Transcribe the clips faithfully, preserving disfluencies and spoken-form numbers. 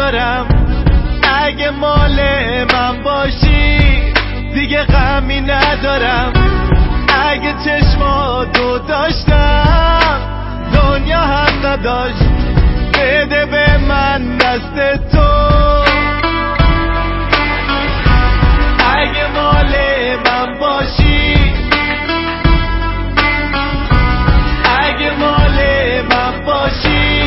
ندارم. اگه مال من باشی دیگه غمی ندارم. اگه چشماتو داشتم دنیا حق نداشت. بده به من دست تو. اگه مال من باشی، اگه مال من باشی،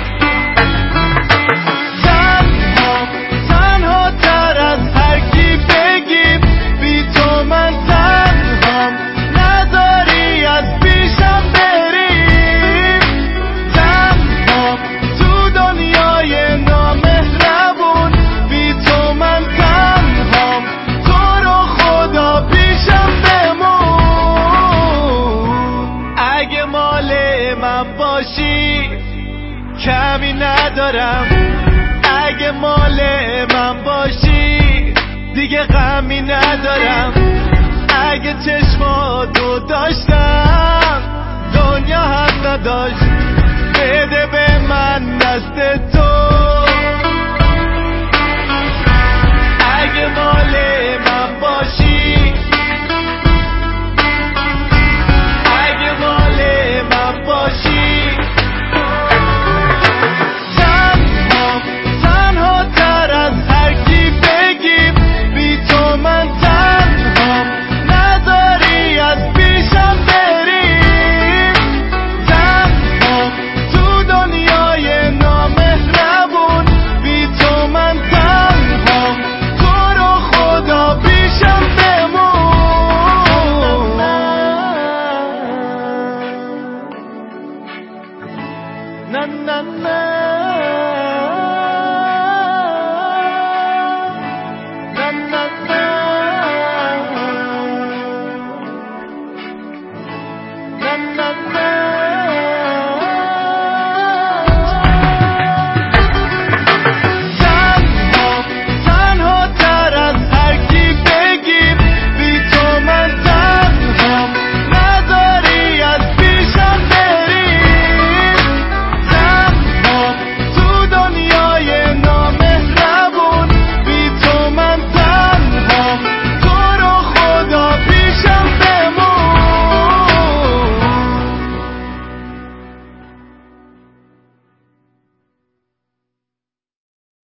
تنها تنها تر از هر کی بگیم. بی تو من تنهام، نداری از پیشم بریم. تنها تو دنیای نامهربون، بی تو من تنهام. تو رو خدا پیشم بمون. اگه مال من باشی کمی ندارم. اگه مال من باشی دیگه غمی ندارم. اگه چشماتو داشتم دنیا حق نداشت. بده به من دست تو. اگه مال من باشی، اگه مال من باشی، تنها تنها تر از هر کی بگیم. بی تو من تنهام، نداری از پیشم بریم. تنها تو دنیای نامهربون، بی تو من تنهام. تو رو خدا پیشم بمون. نه نه نه